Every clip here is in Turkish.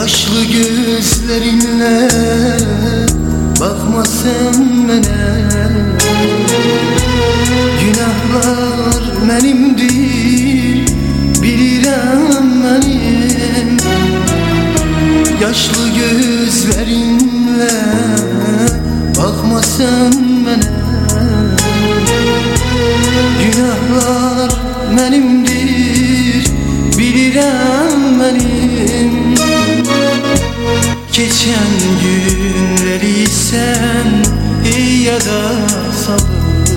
Yaşlı gözlerinle bakma sen bana. Günahlar benimdir, bilirəm benim. Yaşlı gözlerinle bakma sen bana. Günahlar benimdir, bilirəm benim. Geçen günleri sen iyi ya da sabır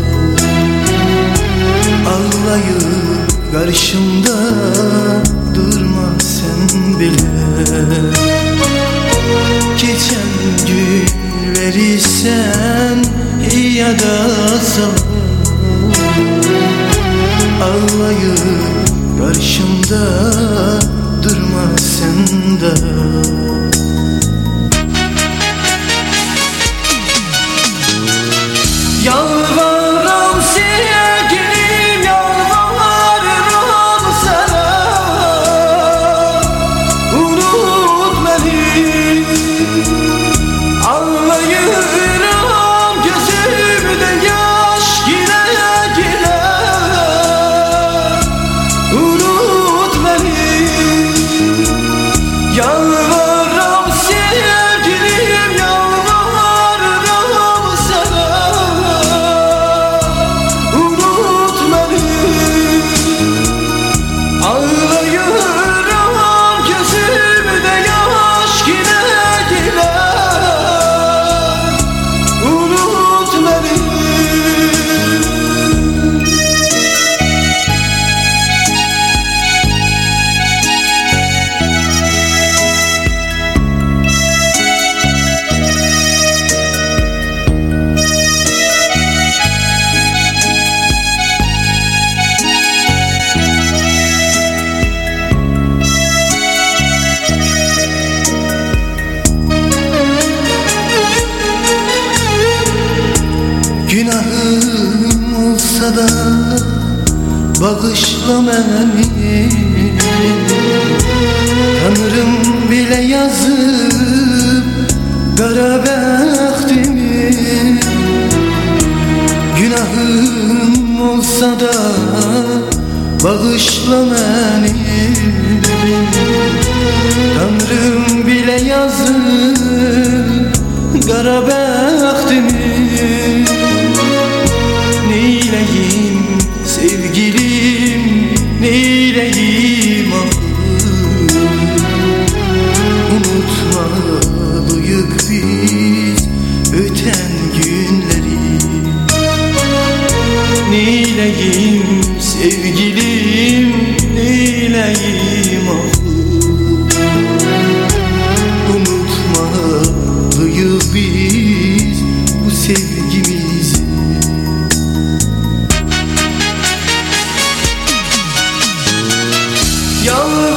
ağlayıp karşımda durma sen bile. Geçen günleri sen iyi ya da sabır ağlayıp karşımda durma sen de. Yalvarırım sevgilim, yalvarırım sana. Unut beni, ağlayırım gözümde yaş gile gile. Unut beni, yalvarırım sevgilim, yalvarırım sana. Ağlayırım gözümde yaş gile gile. Unut beni. Günahım olsa da bağışla beni. Tanrım bile yazıp kara bəxtimi. Günahım olsa da bağışla beni. Tanrım bile yazıp kara bəxtimi. Neyleyim sevgilim, neyleyim ahım. Unutmalıyık biz öten günleri. Neyleyim sevgilim, neyleyim ahım. Unutmalıyık biz bu sevgimizi. Yalvarırım